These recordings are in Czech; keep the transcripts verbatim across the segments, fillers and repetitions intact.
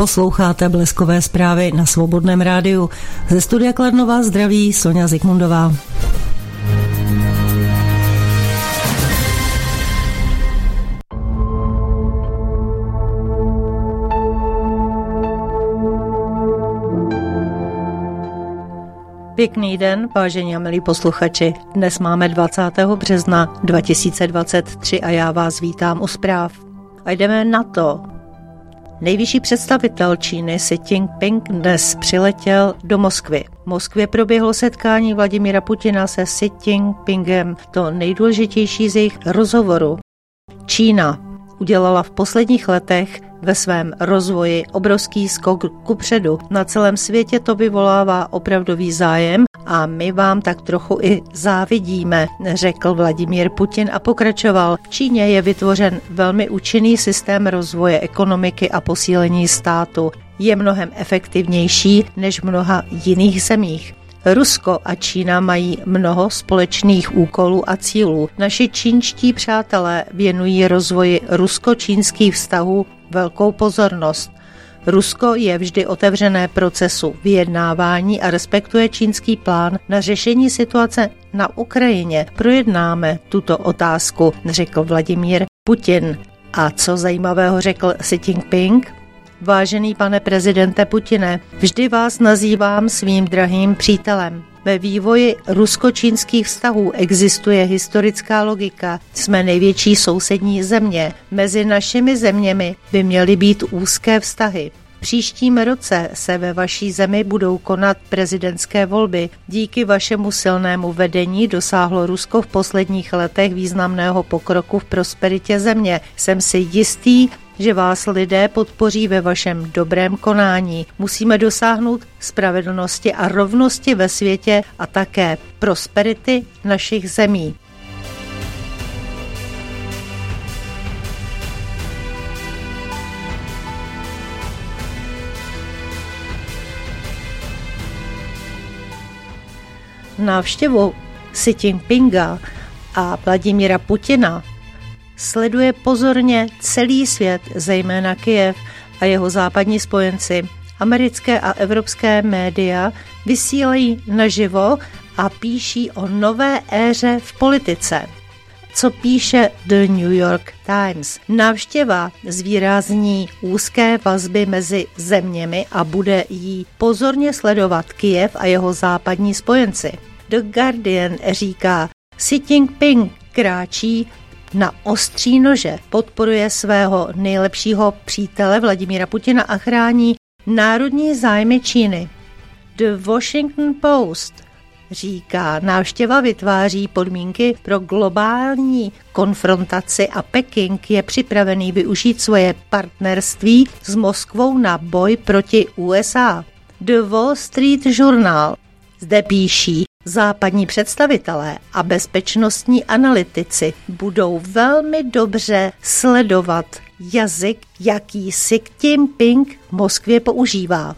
Posloucháte Bleskové zprávy na Svobodném rádiu. Ze studia Kladno vás zdraví Soňa Zikmundová. Pěkný den, vážení a milí posluchači. Dnes máme dvacátého března dva tisíce dvacet tři a já vás vítám u zpráv. A jdeme na to. Nejvyšší představitel Číny Xi Jinping dnes přiletěl do Moskvy. V Moskvě proběhlo setkání Vladimira Putina se Xi Jinpingem, to nejdůležitější z jejich rozhovoru. Čína udělala v posledních letech ve svém rozvoji obrovský skok kupředu. Na celém světě to vyvolává opravdový zájem a my vám tak trochu i závidíme, řekl Vladimír Putin a pokračoval. V Číně je vytvořen velmi účinný systém rozvoje ekonomiky a posílení státu. Je mnohem efektivnější než v mnoha jiných zemích. Rusko a Čína mají mnoho společných úkolů a cílů. Naši čínští přátelé věnují rozvoji rusko-čínských vztahů velkou pozornost. Rusko je vždy otevřené procesu vyjednávání a respektuje čínský plán na řešení situace na Ukrajině. Projednáme tuto otázku, řekl Vladimír Putin. A co zajímavého řekl Xi Jinping? Vážený pane prezidente Putine, vždy vás nazývám svým drahým přítelem. Ve vývoji rusko-čínských vztahů existuje historická logika. Jsme největší sousední země. Mezi našimi zeměmi by měly být úzké vztahy. V příštím roce se ve vaší zemi budou konat prezidentské volby. Díky vašemu silnému vedení dosáhlo Rusko v posledních letech významného pokroku v prosperitě země. Jsem si jistý, že vás lidé podpoří ve vašem dobrém konání. Musíme dosáhnout spravedlnosti a rovnosti ve světě a také prosperity našich zemí. Návštěvu Xi Jinpinga a Vladimíra Putina sleduje pozorně celý svět, zejména Kyjev a jeho západní spojenci. Americké a evropské média vysílají naživo a píší o nové éře v politice. Co píše The New York Times? Návštěva zvýrazní úzké vazby mezi zeměmi a bude jí pozorně sledovat Kyjev a jeho západní spojenci. The Guardian říká, Xi Jinping kráčí na ostří nože, podporuje svého nejlepšího přítele Vladimíra Putina a chrání národní zájmy Číny. The Washington Post říká, návštěva vytváří podmínky pro globální konfrontaci a Peking je připravený využít svoje partnerství s Moskvou na boj proti U S A. The Wall Street Journal zde píší, západní představitelé a bezpečnostní analytici budou velmi dobře sledovat jazyk, jaký Xi Jinping v Moskvě používá.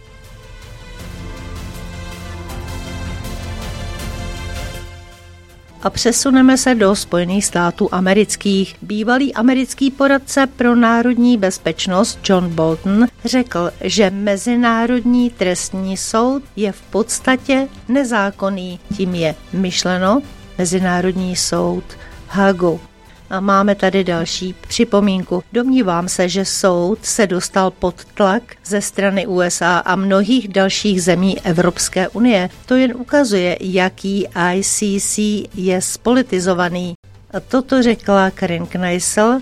A přesuneme se do Spojených států amerických. Bývalý americký poradce pro národní bezpečnost John Bolton řekl, že Mezinárodní trestní soud je v podstatě nezákonný. Tím je myšleno Mezinárodní soud Hagu. A máme tady další připomínku. Domnívám se, že soud se dostal pod tlak ze strany U S A a mnohých dalších zemí Evropské unie. To jen ukazuje, jaký I C C je spolitizovaný. A toto řekla Karin Kneissl.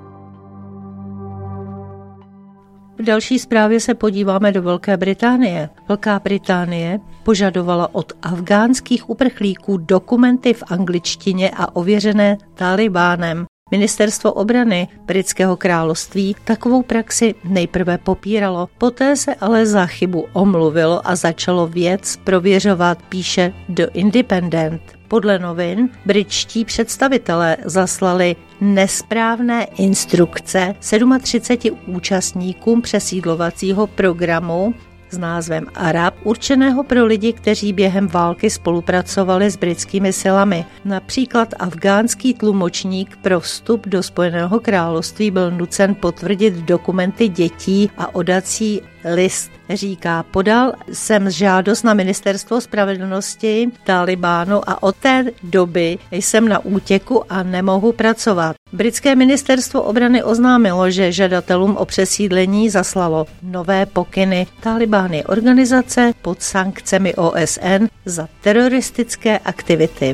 V další zprávě se podíváme do Velké Británie. Velká Británie požadovala od afgánských uprchlíků dokumenty v angličtině a ověřené Talibánem. Ministerstvo obrany Britského království takovou praxi nejprve popíralo, poté se ale za chybu omluvilo a začalo věc prověřovat, píše The Independent. Podle novin britští představitelé zaslali nesprávné instrukce třiceti sedmi účastníkům přesídlovacího programu s názvem Arab, určeného pro lidi, kteří během války spolupracovali s britskými silami. Například afgánský tlumočník pro vstup do Spojeného království byl nucen potvrdit dokumenty dětí a odací list. Říká, podal jsem žádost na ministerstvo spravedlnosti Talibánu a od té doby jsem na útěku a nemohu pracovat. Britské ministerstvo obrany oznámilo, že žadatelům o přesídlení zaslalo nové pokyny. Talibán je organizace pod sankcemi O S N za teroristické aktivity.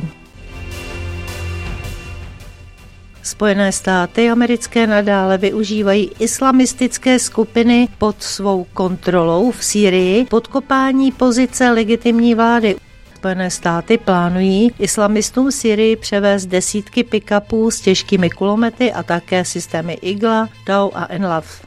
Spojené státy americké nadále využívají islamistické skupiny pod svou kontrolou v Sýrii podkopání pozice legitimní vlády. Spojené státy plánují islamistům v Sýrii převést desítky pick-upů s těžkými kulomety a také systémy Igla, Dau a Enlav.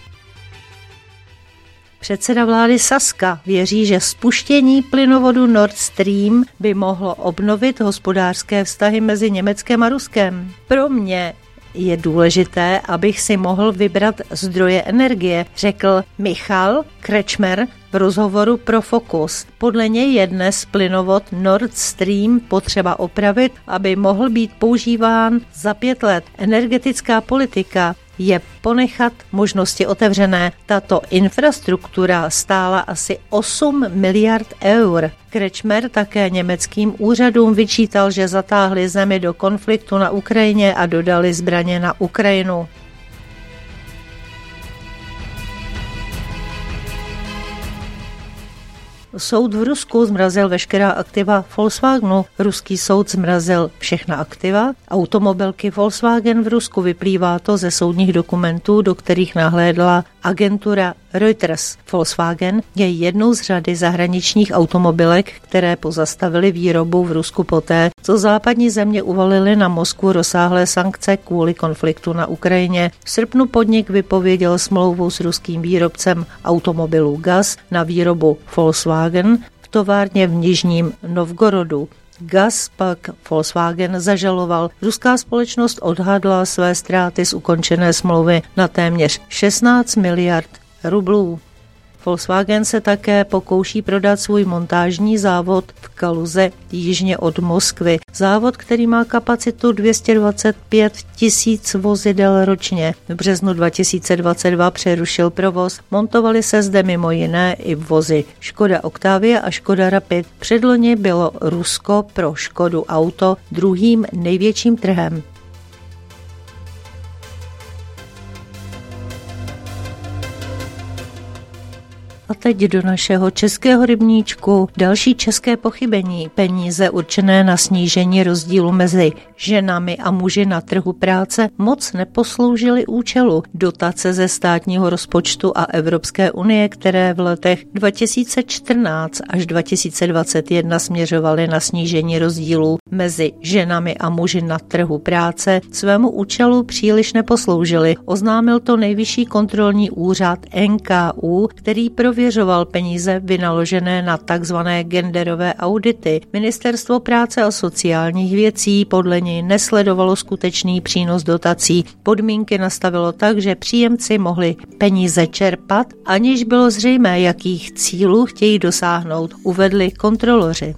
Předseda vlády Saska věří, že spuštění plynovodu Nord Stream by mohlo obnovit hospodářské vztahy mezi Německem a Ruskem. Pro mě je důležité, abych si mohl vybrat zdroje energie, řekl Michal Kretschmer v rozhovoru pro Focus. Podle něj je dnes plynovod Nord Stream potřeba opravit, aby mohl být používán za pět let. Energetická politika je ponechat možnosti otevřené. Tato infrastruktura stála asi osm miliard eur. Kretschmer také německým úřadům vyčítal, že zatáhli zemi do konfliktu na Ukrajině a dodali zbraně na Ukrajinu. Soud v Rusku zmrazil veškerá aktiva Volkswagenu. Ruský soud zmrazil všechna aktiva automobilky Volkswagen v Rusku. Vyplývá to ze soudních dokumentů, do kterých nahlédla agentura Reuters. Volkswagen je jednou z řady zahraničních automobilek, které pozastavily výrobu v Rusku poté, co západní země uvalily na Moskvu rozsáhlé sankce kvůli konfliktu na Ukrajině. V srpnu podnik vypověděl smlouvu s ruským výrobcem automobilů Gaz na výrobu Volkswagen v továrně v Nižním Novgorodu. Gaz pak Volkswagen zažaloval. Ruská společnost odhadla své ztráty z ukončené smlouvy na téměř šestnáct miliard rublů. Volkswagen se také pokouší prodat svůj montážní závod v Kaluze jižně od Moskvy. Závod, který má kapacitu dvě stě dvacet pět tisíc vozidel ročně. V březnu dva tisíce dvacet dva přerušil provoz. Montovaly se zde mimo jiné i vozy Škoda Octavia a Škoda Rapid. Předloni bylo Rusko pro Škodu Auto druhým největším trhem. A teď do našeho českého rybníčku další české pochybení. Peníze určené na snížení rozdílu mezi ženami a muži na trhu práce moc neposloužily účelu. Dotace ze státního rozpočtu a Evropské unie, které v letech dva tisíce čtrnáct až dva tisíce dvacet jedna směřovaly na snížení rozdílů mezi ženami a muži na trhu práce, svému účelu příliš neposloužily. Oznámil to Nejvyšší kontrolní úřad N K U, který prověřoval peníze vynaložené na takzvané genderové audity. Ministerstvo práce a sociálních věcí podle něj nesledovalo skutečný přínos dotací. Podmínky nastavilo tak, že příjemci mohli peníze čerpat, aniž bylo zřejmé, jakých cílů chtějí dosáhnout, uvedli kontroloři.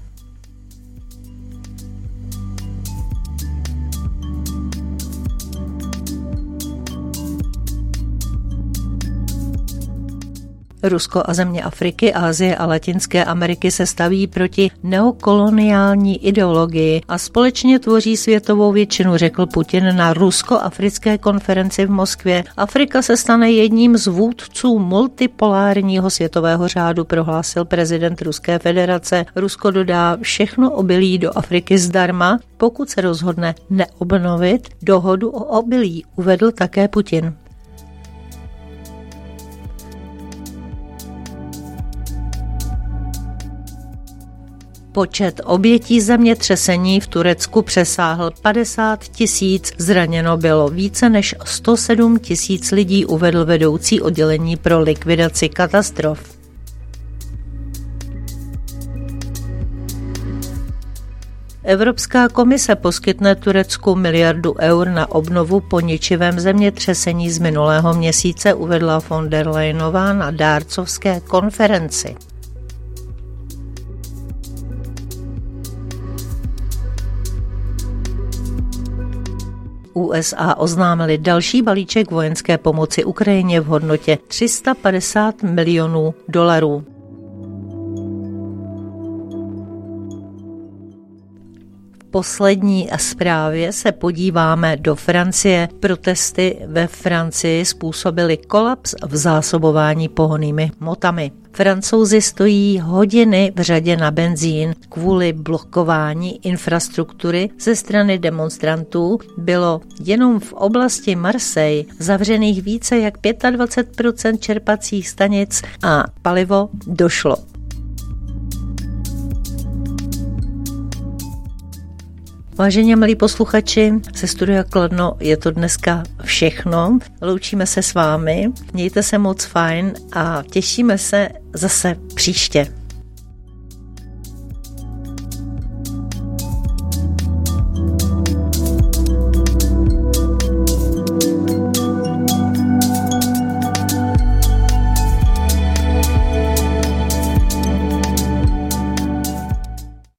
Rusko a země Afriky, Asie a Latinské Ameriky se staví proti neokoloniální ideologii a společně tvoří světovou většinu, řekl Putin na rusko-africké konferenci v Moskvě. Afrika se stane jedním z vůdců multipolárního světového řádu, prohlásil prezident Ruské federace. Rusko dodá všechno obilí do Afriky zdarma, pokud se rozhodne neobnovit dohodu o obilí, uvedl také Putin. Počet obětí zemětřesení v Turecku přesáhl padesát tisíc, zraněno bylo více než sto sedm tisíc lidí, uvedl vedoucí oddělení pro likvidaci katastrof. Evropská komise poskytne Turecku miliardu eur na obnovu po ničivém zemětřesení z minulého měsíce, uvedla von der Leyenová na dárcovské konferenci. U S A oznámili další balíček vojenské pomoci Ukrajině v hodnotě tři sta padesát milionů dolarů. V poslední zprávě se podíváme do Francie. Protesty ve Francii způsobily kolaps v zásobování pohonnými hmotami. Francouzi stojí hodiny v řadě na benzín kvůli blokování infrastruktury ze strany demonstrantů. Bylo jenom v oblasti Marseille zavřených více jak dvacet pět procent čerpacích stanic a palivo došlo. Vážení a milí posluchači, ze studia Kladno je to dneska všechno. Loučíme se s vámi, mějte se moc fajn a těšíme se zase příště.